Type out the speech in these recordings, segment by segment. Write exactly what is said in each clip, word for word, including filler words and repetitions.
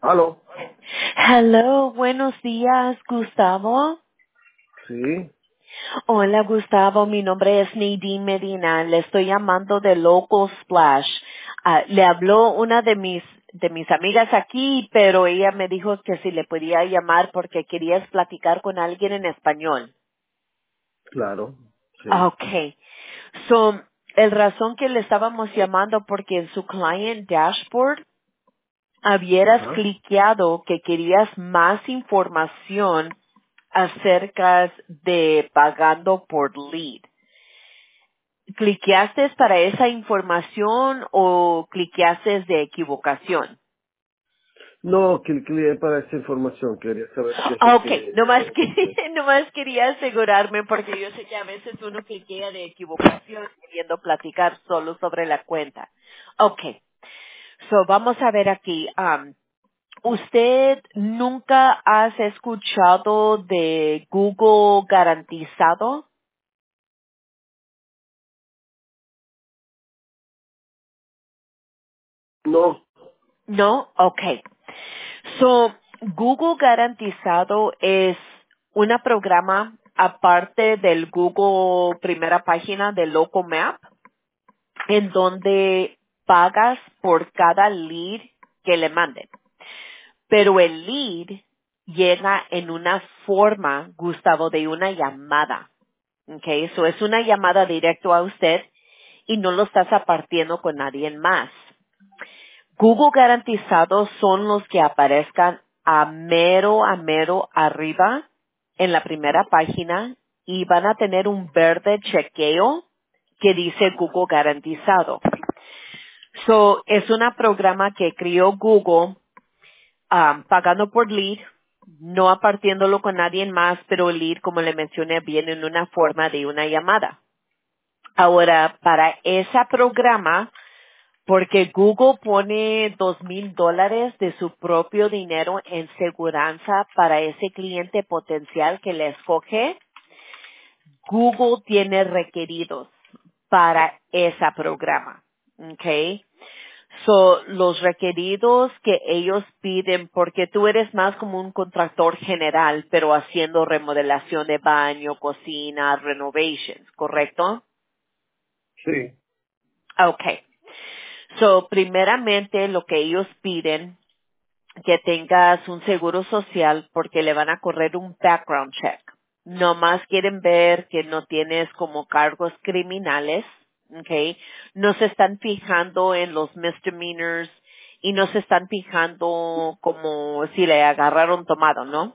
¿Aló? Hello, buenos días, Gustavo. Sí, Hola, Gustavo, mi nombre es Nadine Medina. Le estoy llamando de Local Splash. Ah, le habló una de mis de mis amigas aquí, pero ella me dijo que si le podía llamar porque querías platicar con alguien en español. claro, Ah, sí. Okay. So, el razón que le estábamos llamando porque en su client dashboard habieras Ajá. cliqueado que querías más información acerca de pagando por lead. ¿Cliqueaste para esa información o cliqueaste de equivocación? No, que cliqué para esa información. Quería saber qué es Ah, lo Ok, que nomás, tengo que, que hacer. nomás quería asegurarme porque yo sé que a veces uno cliquea de equivocación queriendo platicar solo sobre la cuenta. Ok, so vamos a ver aquí. um, ¿Usted nunca has escuchado de Google garantizado? No, No, okay. So, Google Garantizado es una programa aparte del Google primera página de Local Map, en donde pagas por cada lead que le manden. Pero el lead llega en una forma, Gustavo, de una llamada. Okay, eso es una llamada directo a usted y no lo estás apartiendo con nadie más. Google garantizados son los que aparezcan a mero, a mero arriba en la primera página y van a tener un verde chequeo que dice Google garantizado. So, es un programa que creó Google um, pagando por lead, no apartiéndolo con nadie más, pero el lead, como le mencioné, viene en una forma de una llamada. Ahora, para ese programa, porque Google pone dos mil dólares de su propio dinero en seguranza para ese cliente potencial que le escoge, Google tiene requeridos para ese programa. Okay. So, los requeridos que ellos piden, porque tú eres más como un contractor general, pero haciendo remodelación de baño, cocina, renovations, ¿correcto? sí. Okay. So, primeramente lo que ellos piden que tengas un seguro social porque le van a correr un background check. No más quieren ver que no tienes como cargos criminales, ¿ok? No se están fijando en los misdemeanors y no se están fijando como si le agarraron tomado, ¿no?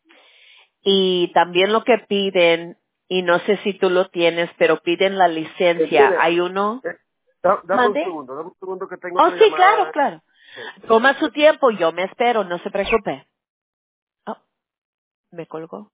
Y también lo que piden, y no sé si tú lo tienes, pero piden la Eh, licencia. mire, Hay uno, eh, da- dame un ¿mande? segundo, dame un segundo que tengo Oh, otra sí, claro, llamada. claro. Sí. Toma su tiempo, yo me espero, no se preocupe. Oh, me colgó.